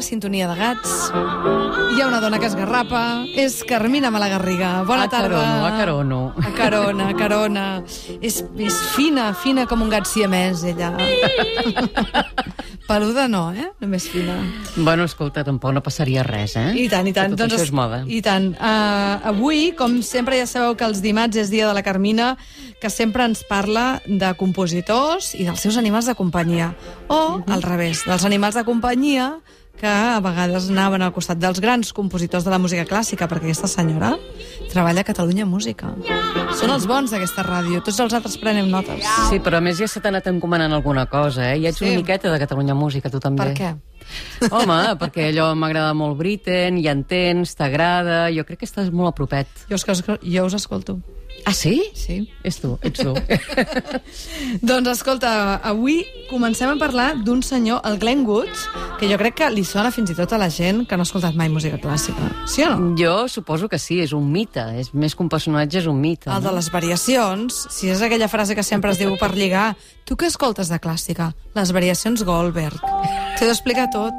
sintonia de gats. Hi ha una dona que esgarrapa. És Carmina Malagarriga. Bona tarda. A Carona. És fina com un gat siamès, ella. Peluda no, només fina. Bueno, escolta, tampoc no passaria res, I tant. Tot això és moda. I tant. Avui, com sempre, ja sabeu que els dimarts és dia de la Carmina, que sempre ens parla de compositors i dels seus animals de companyia. O, al revés, dels animals de companyia que a vegades anaven al costat dels grans compositors de la música clàssica, perquè aquesta senyora treballa a Catalunya Música. Són els bons d'aquesta ràdio, tots els altres prenem notes. Sí, però a més ja se t'ha anat encomanant alguna cosa, Ja ets una miqueta de Catalunya Música, tu també. Per què? Home, perquè allò m'agrada molt Britten, ja entens, t'agrada, jo crec que estàs molt a propet. Jo us escolto. Ah, sí? Sí. Ets tu. Doncs escolta, avui comencem a parlar d'un senyor, el Glenn Wood, que jo crec que li sona fins i tot a la gent que no ha escoltat mai música clàssica. Sí o no? Jo suposo que sí, és un mite. És més que un personatge, és un mite. El de les variacions, si és aquella frase que sempre es diu per lligar, tu què escoltes de clàssica? Les variacions Goldberg. T'he d'explicar tot.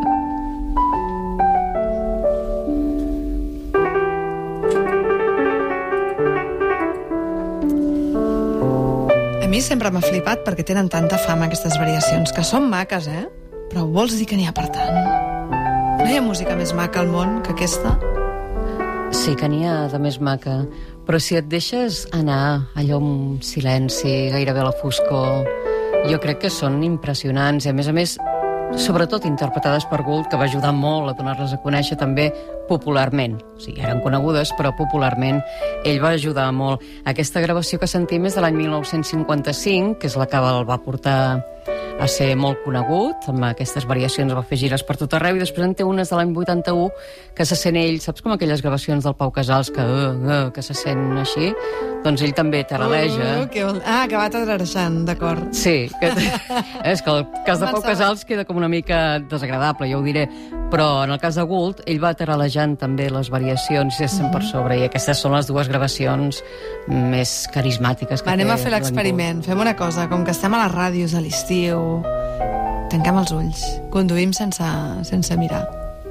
A mi sempre m'ha flipat perquè tenen tanta fama aquestes variacions, que són maques, Però vols dir que n'hi ha per tant? No hi ha música més maca al món que aquesta? Sí que n'hi ha de més maca, però si et deixes anar allò amb silenci, gairebé a la foscor, jo crec que són impressionants i a més, sobretot interpretades per Gould, que va ajudar molt a donar-les a conèixer també popularment. O sigui, eren conegudes, però popularment ell va ajudar molt. Aquesta gravació que sentim és de l'any 1955, que és la que el va portar a ser molt conegut, amb aquestes variacions va fer gires per tot arreu, i després en té unes de l'any 81 que se sent ell, saps com aquelles gravacions del Pau Casals que se sent així? Doncs ell també taraleja. Que va tararejant, d'acord. Sí, és que el cas de Pau Casals queda com una mica desagradable, ja ho diré, però en el cas de Gould, ell va taralejant també les variacions i es sent per sobre, i aquestes són les dues gravacions més carismàtiques que té. Anem a fer l'experiment, fem una cosa, com que estem a les ràdios a l'estiu, tanquem els ulls, conduïm sense mirar.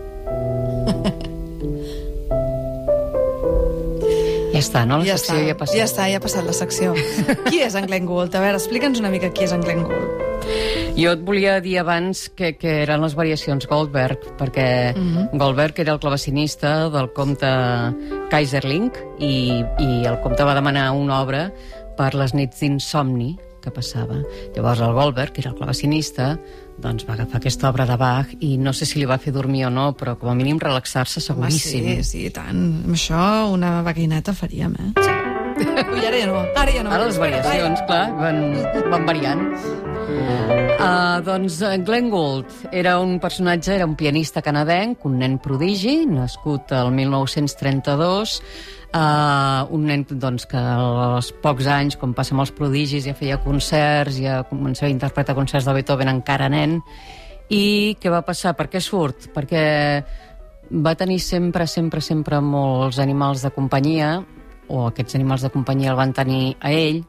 Ja està, no? La secció ja ha passat. Ja està, ja ha passat la secció. Qui és en Glenn Gould? A veure, explica'ns una mica qui és en Glenn Gould. Jo et volia dir abans que eren les variacions Goldberg, perquè Goldberg era el clavecinista del comte Kaiserling i el comte va demanar una obra per les nits d'insomni que passava. Llavors el Goldberg, que era el clavecinista, doncs va agafar aquesta obra de Bach i no sé si li va fer dormir o no, però com a mínim relaxar-se seguríssim. Sí, tant. Amb això una vaquineta faríem, Sí. Ui, ara ja no. Ara les variacions, clar, van variant. Doncs Glenn Gould era un personatge, era un pianista canadenc, un nen prodigi, nascut el 1932, un nen doncs, que als pocs anys, com passa amb els prodigis, ja feia concerts, ja començava a interpretar concerts de Beethoven encara nen. I què va passar? Per què surt? Perquè va tenir sempre molts animals de companyia, o aquests animals de companyia el van tenir a ell.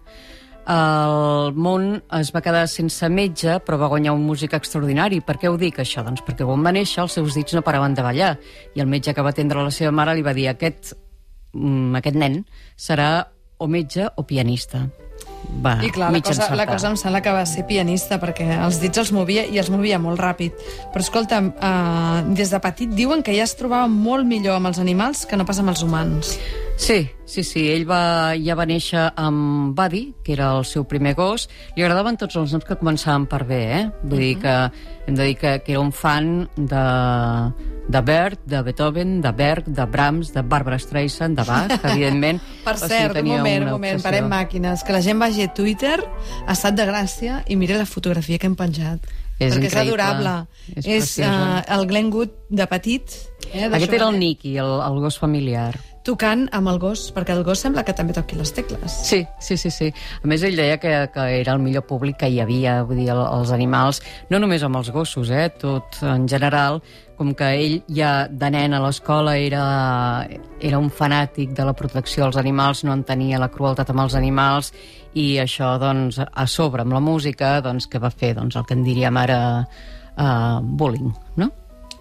El món es va quedar sense metge, però va guanyar un músic extraordinari. Per què ho dic, això? Doncs perquè quan va néixer els seus dits no paraven de ballar, i el metge que va atendre la seva mare li va dir aquest nen serà o metge o pianista. I clar, la cosa em sembla que va ser pianista, perquè els dits els movia i els movia molt ràpid. Però escolta'm, des de petit diuen que ja es trobava molt millor amb els animals que no pas amb els humans. Sí, ell ja va néixer amb Buddy, que era el seu primer gos. Li agradaven tots els noms que començaven per B, Vull dir que hem de dir que era un fan de Berg, de Beethoven, de Berg, de Brahms, de Barbra Streisand, de Bach, evidentment. Per cert, un moment, parem màquines, que la gent vagi a Twitter, a Estat de Gràcia, i miri la fotografia que hem penjat. Perquè és adorable. És el Glenn Gould de petit. Aquest era el Nicky, el gos familiar. Tocant amb el gos, perquè el gos sembla que també toqui les tecles. Sí. A més, ell deia que era el millor públic que hi havia, vull dir, els animals, no només amb els gossos, tot en general, com que ell ja de nen a l'escola era un fanàtic de la protecció dels animals, no entenia la crueltat amb els animals, i això, doncs, a sobre, amb la música, doncs, que va fer, doncs, el que en diríem ara bullying, no? O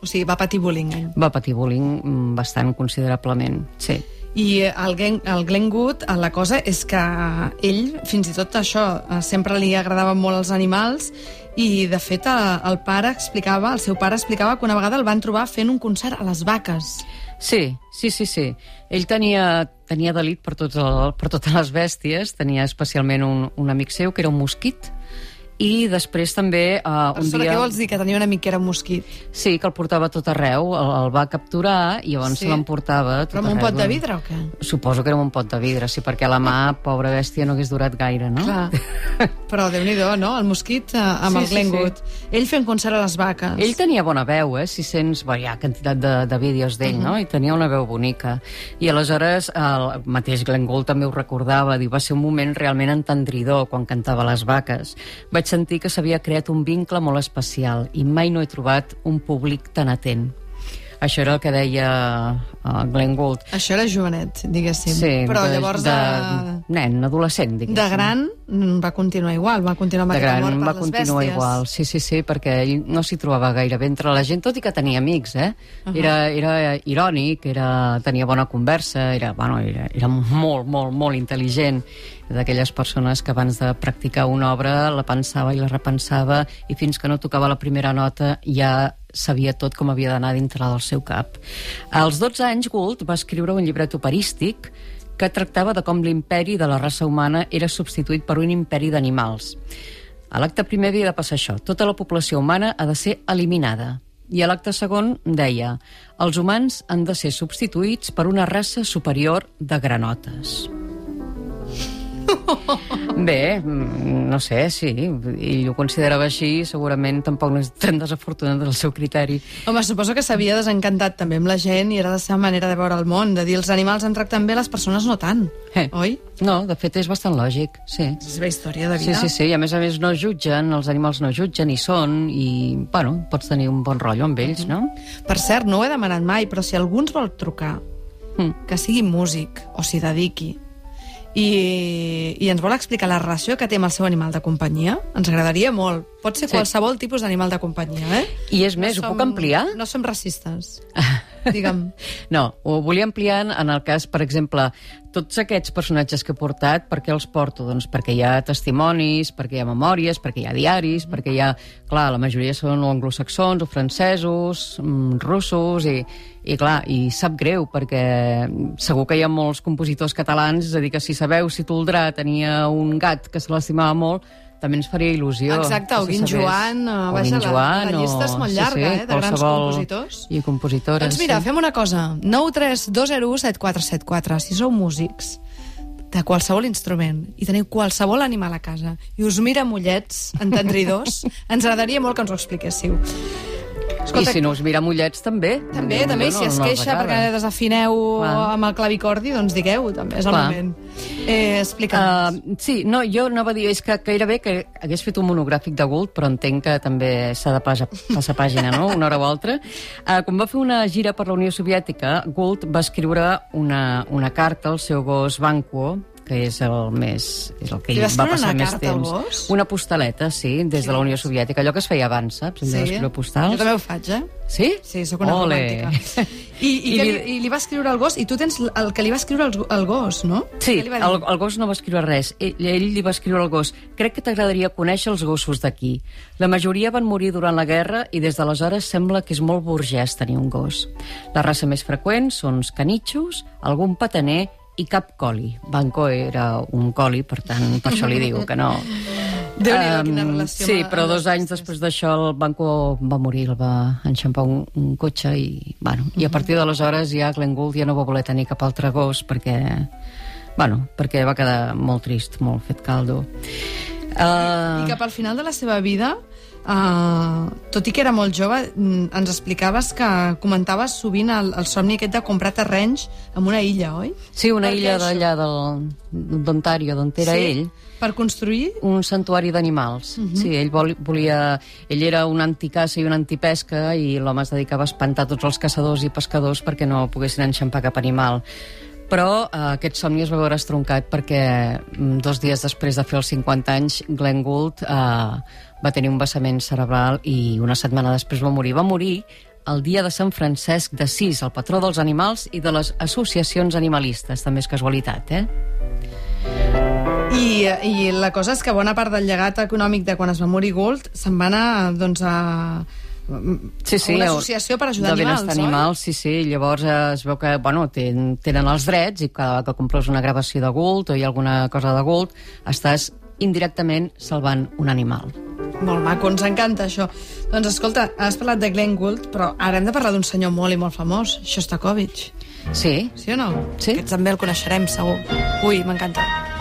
O sigui, va patir bullying, ell. Va patir bullying bastant considerablement, sí. I el Glenn Gould, la cosa és que ell, fins i tot això, sempre li agradaven molt els animals i, de fet, el seu pare explicava que una vegada el van trobar fent un concert a les vaques. Sí. Ell tenia delit per totes les bèsties, tenia especialment un amic seu, que era un mosquit, i després també un dia... Què vols dir, que tenia un amic que era un mosquit? Sí, que el portava a tot arreu, el va capturar i llavors se l'emportava a tot arreu. Però amb un pot de vidre o què? Suposo que era un pot de vidre, sí, perquè la mà, pobra bèstia, no hagués durat gaire, no? Clar, però Déu-n'hi-do, no? El mosquit amb el Glenn Gould. Ell fent concert a les vaques. Ell tenia bona veu, si sents... Hi ha quantitat de vídeos d'ell, no? I tenia una veu bonica. I aleshores el mateix Glenn Gould també ho recordava, va ser un moment realment entendridor quan cantava a les vaques. Vaig sentir que s'havia creat un vincle molt especial i mai no he trobat un públic tan atent. Això era el que deia Glenn Gould. Això era jovenet, diguéssim. Sí, però llavors de nen, adolescent, diguéssim. De gran va continuar igual, va continuar amb aquest amor per les bèsties. De gran va continuar igual, sí, perquè ell no s'hi trobava gaire bé entre la gent, tot i que tenia amics, Era irònic, tenia bona conversa, era molt intel·ligent, d'aquelles persones que abans de practicar una obra la pensava i la repensava i fins que no tocava la primera nota ja sabia tot com havia d'anar dintre del seu cap. Als 12 anys, Gould va escriure un llibret operístic que tractava de com l'imperi de la raça humana era substituït per un imperi d'animals. A l'acte primer havia de passar això. Tota la població humana ha de ser eliminada. I a l'acte segon deia: els humans han de ser substituïts per una raça superior de granotes. Bé, no sé, sí, ell ho considerava així, segurament tampoc no és tan desafortunat del seu criteri. Home, suposo que s'havia desencantat també amb la gent i era la seva manera de veure el món, de dir els animals en tracten bé, les persones no tant, oi? No, de fet és bastant lògic, sí. És la seva història de vida. Sí, i a més no jutgen, els animals no jutgen, hi són, i, bueno, pots tenir un bon rotllo amb ells, no? Per cert, no ho he demanat mai, però si algú ens vol trucar, que sigui músic o s'hi dediqui, i ens vol explicar la relació que té amb el seu animal de companyia, ens agradaria molt. Pot ser qualsevol tipus d'animal de companyia, I és més, ho puc ampliar? No som racistes, digue'm. No, ho volia ampliar en el cas, per exemple, tots aquests personatges que he portat, per què els porto? Doncs perquè hi ha testimonis, perquè hi ha memòries, perquè hi ha diaris, perquè hi ha... Clar, la majoria són o anglosaxons, o francesos, russos, i clar, i sap greu, perquè segur que hi ha molts compositors catalans, és a dir, que si sabeu si Toldrà tenia un gat que se l'estimava molt, també ens faria il·lusió. Exacte, o Guin Joan, la llista és molt llarga, de grans compositors. I compositores. Doncs mira, fem una cosa, 932017474, si sou músics de qualsevol instrument i teniu qualsevol animal a casa i us mira mollets entendridors, ens agradaria molt que ens ho expliquéssiu. Escolta, i si no us mira mollets, també. També, si es queixa perquè desafineu amb el clavicordi, doncs digueu, també és el moment. Explica'ns. Sí, no, jo anava a dir, és que gairebé que hagués fet un monogràfic de Gould, però entenc que també s'ha de passar pàgina, no?, una hora o altra. Quan va fer una gira per la Unió Soviètica, Gould va escriure una carta al seu gos Banquo, que és el que ell va passar més temps. Una postaleta, sí, des de la Unió Soviètica. Allò que es feia abans, saps? Sí, jo també ho faig, Sí? Sí, sóc una romàntica. I li va escriure al gos, i tu tens el que li va escriure al gos, no? Sí, el gos no va escriure res. Ell li va escriure al gos: crec que t'agradaria conèixer els gossos d'aquí. La majoria van morir durant la guerra i des d'aleshores sembla que és molt burgès tenir un gos. La raça més freqüent són els canitxos, algun pataner i cap coli. Banco era un coli, per tant, per això li digo que no. Déu-n'hi-do, quina relació. Sí, però 2 anys després d'això el Banco va morir, el va enxampar un cotxe i a partir d'aleshores ja Glenn Gould ja no va voler tenir cap altre gos perquè va quedar molt trist, molt fet caldo. I cap al final de la seva vida, tot i que era molt jove, ens explicaves que comentaves sovint el somni aquest de comprar terrenys en una illa, oi? Sí, una illa d'allà d'Ontario, d'on era ell. Per construir? Un santuari d'animals. Sí, ell volia... Ell era un anticaça i un antipesca i l'home es dedicava a espantar tots els caçadors i pescadors perquè no poguessin enxampar cap animal. Però aquest somni es va veure estroncat perquè 2 dies després de fer els 50 anys, Glenn Gould va tenir un vessament cerebral i una setmana després va morir. Va morir el dia de Sant Francesc d'Assís, el patró dels animals i de les associacions animalistes. També és casualitat, I la cosa és que bona part del llegat econòmic de quan es va morir Gould se'n va anar, doncs, a una associació per ajudar animals, de benestar animals, sí. Llavors es veu que, tenen els drets i cada vegada que compres una gravació de Gould o hi ha alguna cosa de Gould, estàs indirectament salvant un animal. Molt maco, ens encanta això. Doncs escolta, has parlat de Glenn Gould, però ara hem de parlar d'un senyor molt i molt famós, Shostakovich. Sí. Sí o no? Sí. Aquest també el coneixerem, segur. Ui, m'encanta.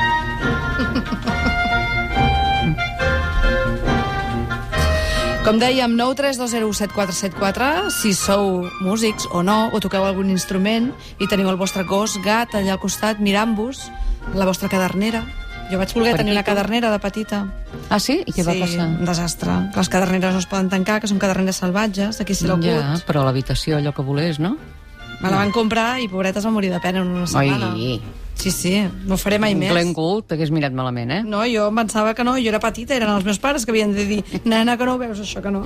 Com dèiem, 932017474, si sou músics o no, o toqueu algun instrument i teniu el vostre gos, gat, allà al costat, mirant-vos, la vostra cadernera. Jo vaig voler tenir una cadernera de petita. Ah, sí? I què va passar? Sí, un desastre. Que les caderneres no es poden tancar, que són caderneres salvatges, aquí s'hi l'ocut. Ja, però a l'habitació allò que volés, no? Me la van comprar i pobreta es va morir de pena en una setmana. Ai. Sí, no ho faré mai més. Glenn Gould t'hagués mirat malament, No, jo pensava que no, jo era petita, eren els meus pares que havien de dir, nena, que no ho veus, això que no.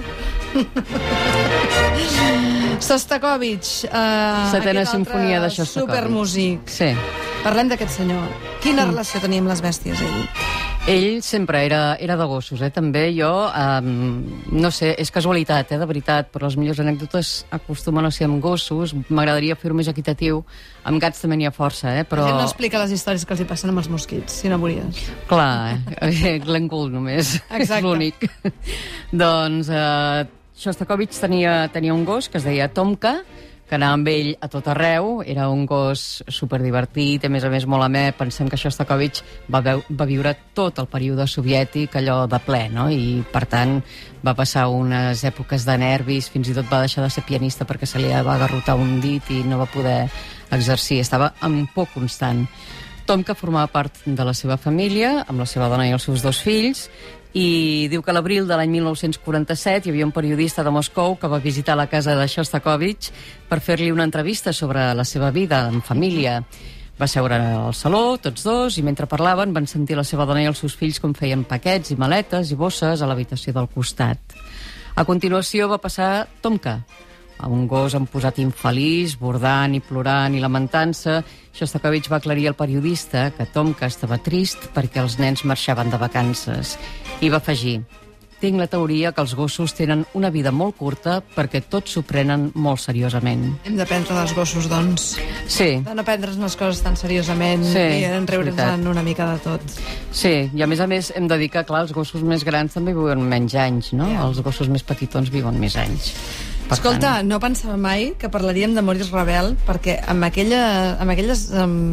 Shostakovich, Setena sinfonia de Shostakovich. Supermúsic. Sí. Parlem d'aquest senyor. Quina relació tenia amb les bèsties, ell? Ell sempre era de gossos, també. Jo, no sé, és casualitat, de veritat, però les millors anècdotes acostumen a ser amb gossos. M'agradaria fer-ho més equitatiu. Amb gats també n'hi ha força, però... La gent no explica les històries que els hi passen amb els mosquits, si no mories. Clar, Glenn Gould només. Exacte. És l'únic. Doncs Shostakovich tenia un gos que es deia Tomka, que anava amb ell a tot arreu, era un gos superdivertit, a més molt amè. Pensem que Shostakovich va viure tot el període soviètic, allò de ple, no? I, per tant, va passar unes èpoques de nervis, fins i tot va deixar de ser pianista perquè se li va agarrotar un dit i no va poder exercir, estava en por constant. Tomka formava part de la seva família, amb la seva dona i els seus 2 fills, i diu que a l'abril de l'any 1947 hi havia un periodista de Moscou que va visitar la casa de Shostakovich per fer-li una entrevista sobre la seva vida en família. Va seure al saló, tots dos, i mentre parlaven van sentir la seva dona i els seus fills com feien paquets i maletes i bosses a l'habitació del costat. A continuació va passar Tomka, un gos posat infeliç, bordant i plorant i lamentant-se. Shostakovich va aclarir al periodista que Tomka estava trist perquè els nens marxaven de vacances. I va afegir: tinc la teoria que els gossos tenen una vida molt curta perquè tots s'ho prenen molt seriosament. Hem d'aprendre dels gossos, doncs. Sí. De no prendre's les coses tan seriosament i enreure'ns una mica de tot. Sí, i a més hem de dir que, clar, els gossos més grans també viuen menys anys, no? Yeah. Els gossos més petitons viuen més anys. Escolta, no pensava mai que parlaríem de Maurice Ravel, perquè amb aquelles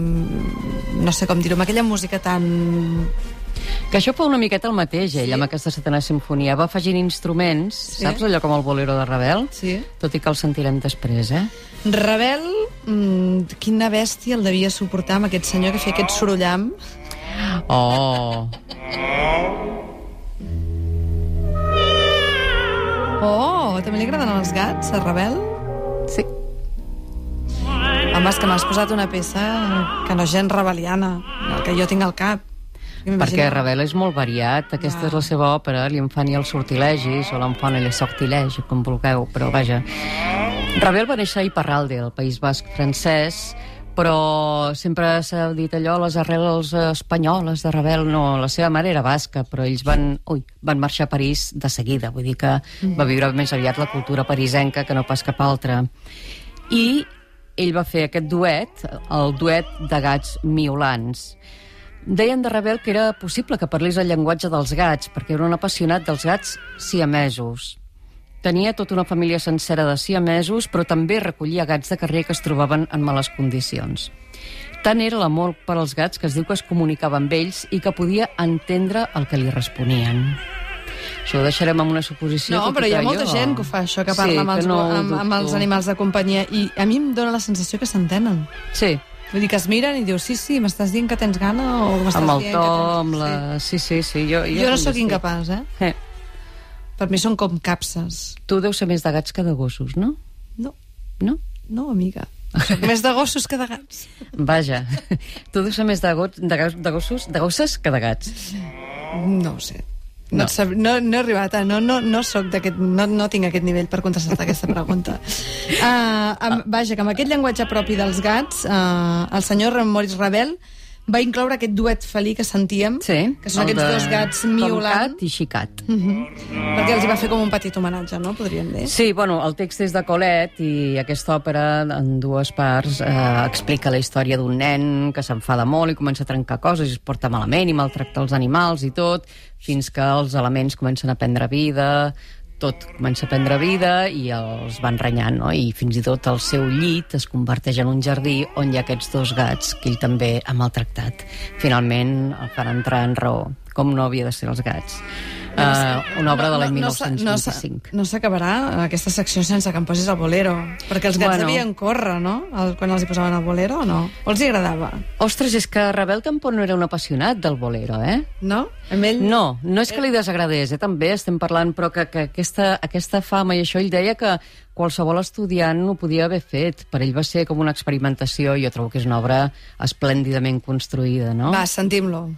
no sé com dir-ho, amb aquella música tan... Que això fa una miqueta el mateix, ell, amb aquesta setena sinfonia. Va afegint instruments, saps, allò com el bolero de Ravel? Sí. Tot i que el sentirem després, Ravel, quina bèstia el devia suportar amb aquest senyor que feia aquest sorollam. Oh, també li agraden els gats, a Ravel? sí. Home, és que m'has posat una peça que no és gens raveliana, el que jo tinc al cap. Perquè Ravel és molt variat. Aquesta és la seva òpera, l'Infant i els sortilegis, o l'Enfant i les sortilèges, com vulgueu, però vaja. Ravel va néixer a Iparralde, al País Basc francès, però sempre s'ha dit allò, les arrels espanyoles de Ravel, no, la seva mare era basca, però ells van marxar a París de seguida, vull dir que va viure més aviat la cultura parisenca que no pas cap altra. I ell va fer aquest duet, el duet de gats miolans. Deien de Ravel que era possible que parlés el llenguatge dels gats, perquè era un apassionat dels gats siamesos. Tenia tota una família sencera de siamesos, però també recollia gats de carrer que es trobaven en males condicions. Tant era l'amor per als gats que es diu que es comunicava amb ells i que podia entendre el que li responien. Això ho deixarem amb una suposició. No, però hi ha molta gent que ho fa, això, que parla amb els animals de companyia, i a mi em dóna la sensació que s'entenen. Sí. Vull dir que es miren i dius, sí, m'estàs dient que tens gana o m'estàs amb el dient to, que tens... amb la... Sí. Jo no sóc incapaç, Per mi són com capses. Tu deus ser més de gats que de gossos, no? No. No? No, amiga. Soc més de gossos que de gats. Vaja. Tu deus ser més de gossos, de gosses que de gats. No ho sé. No he arribat, no soc d'aquest, no tinc aquest nivell per contestar aquesta pregunta. Vaja, que amb aquest llenguatge propi dels gats, el senyor Maurice Ravel va incloure aquest duet felí que sentíem, que són aquests dos gats miolant. Tomcat i Xicat. Perquè els hi va fer com un petit homenatge, no? Podríem dir. Sí, bueno, el text és de Colette i aquesta òpera, en dues parts, explica la història d'un nen que s'enfada molt i comença a trencar coses i es porta malament i maltracta els animals i tot, fins que els elements comencen a prendre vida, tot comença a prendre vida i els van renyant, no? I fins i tot el seu llit es converteix en un jardí on hi ha aquests dos gats que ell també ha maltractat. Finalment el fan entrar en raó, com no havia de ser els gats. Una obra de l'any 1925. No s'acabarà aquesta secció sense que em posis el bolero, perquè els gats devien córrer, no? Quan els hi posaven el bolero, o no? O els hi agradava? Ostres, és que Ravel tampoc no era un apassionat del bolero, No? Amb ell... No és que li desagradés, també estem parlant, però que aquesta fama i això, ell deia que qualsevol estudiant ho podia haver fet. Per ell va ser com una experimentació i jo trobo que és una obra esplèndidament construïda, no? Va, sentim-lo.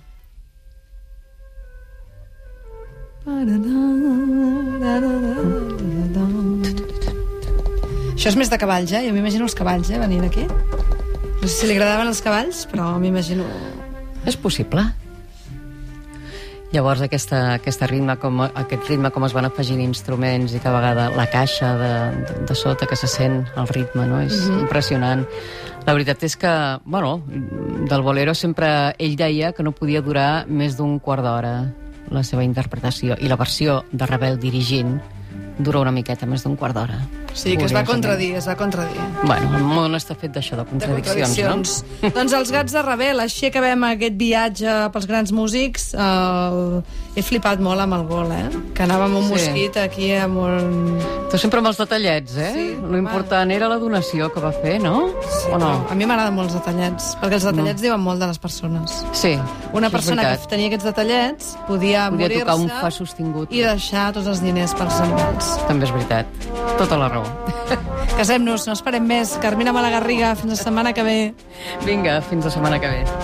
Això és més de cavalls, Jo m'imagino els cavalls, venint aquí. No sé si li agradaven els cavalls, però m'imagino... És possible. Llavors aquest ritme com es van afegint instruments i cada vegada la caixa de sota que se sent el ritme, no? És impressionant. La veritat és que, del bolero sempre ell deia que no podia durar més d'un quart d'hora la seva interpretació, i la versió de Ravel dirigint dura una miqueta més d'un quart d'hora. Sí, que es va contradir. Bueno, el món està fet d'això, de contradiccions, no? Doncs els gats de Ravel, així acabem aquest viatge pels grans músics. He flipat molt amb el gol, que anava amb un mosquit aquí amb un... Tu sempre amb els detallets, Sí, l'important era la donació que va fer, no? Sí, o no? A mi m'agraden molt els detallets, perquè els detallets diuen molt de les persones. Sí, una persona que tenia aquests detallets podia morir-se tocar un fa sostingut i deixar tots els diners pels animals. També és veritat, tota la raó. Casem-nos, no esperem més. Carmina Malagarriga, fins la setmana que ve. Vinga, fins la setmana que ve.